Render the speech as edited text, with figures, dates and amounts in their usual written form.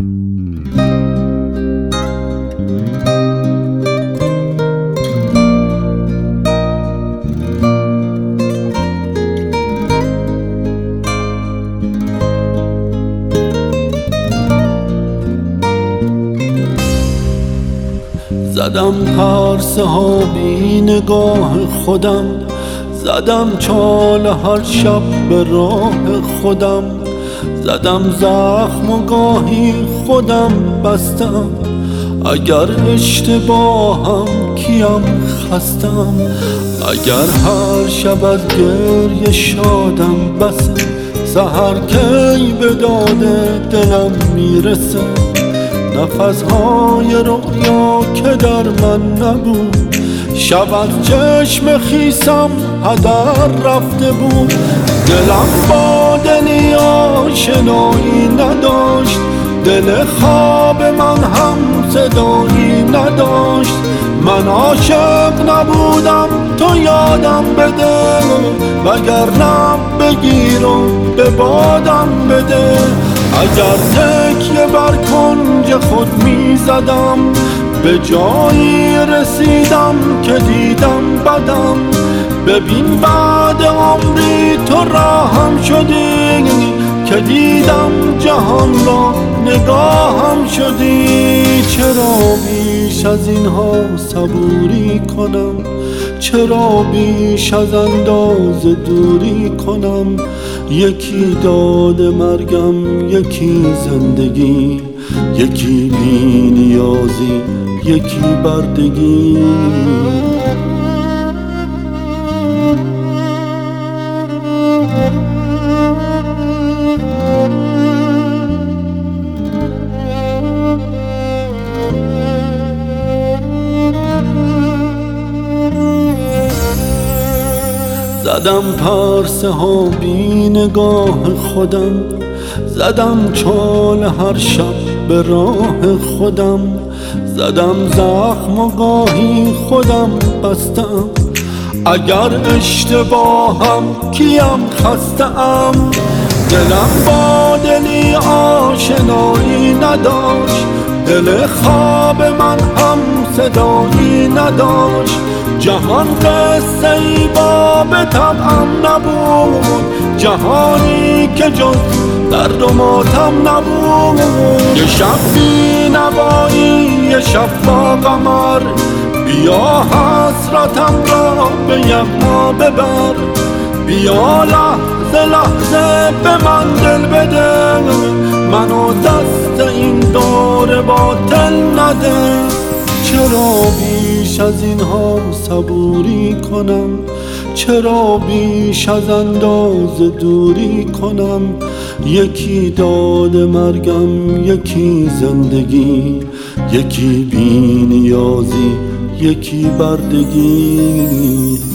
زدم پرسه ها بی نگاه خودم، زدم چاله هر شب به راه خودم، زدم زخم و گاهی خودم بستم. اگر اشتباهم کیم خستم، اگر هر شب از گریه شادم بسه، سحر کی به داد دلم میرسه. نفسهای رویا که در من نبود، شب از چشم خیسم هدر رفته بود. دلم با دلی آشنایی نداشت، دل خواب من هم صدایی نداشت. من عاشق نبودم تو یادم بده، وگرنه بگیر و به بادم بده. اگر تکیه بر کنج خود می زدم، به جایی رسیدم که دیدم بدم. ببین بعد عمری تو راهم شدی، که دیدم جهان را نگاهم شدی. چرا بیش از اینها صبوری کنم، چرا بیش از اندازه دوری کنم. یکی داد مرگم، یکی زندگی، یکی بی نیازی، یکی بردگی. زدم پرسه ها بی نگاه خودم، زدم چاله هر شب به راه خودم، زدم زخم و گاهی خودم بستم. اگر اشتباهم کیم خسته‌ام، دلم با دلی آشنایی نداشت، دل خواب من هم صدایی نداشت. جهان قصه ای با به طبعم نبود، جهانی که جز درد و ماتم نبود. یه شب بی نوایی، یه شب با قمر، بیا حسرتم را به یغما ببر. بیا لحظه لحظه به من دل بده، منو دست این دور باطل نده. چرا بیش از اینها صبوری کنم، چرا بیش از اندازه دوری کنم. یکی داد مرگم، یکی زندگی، یکی بی نیازی، یکی بردگی.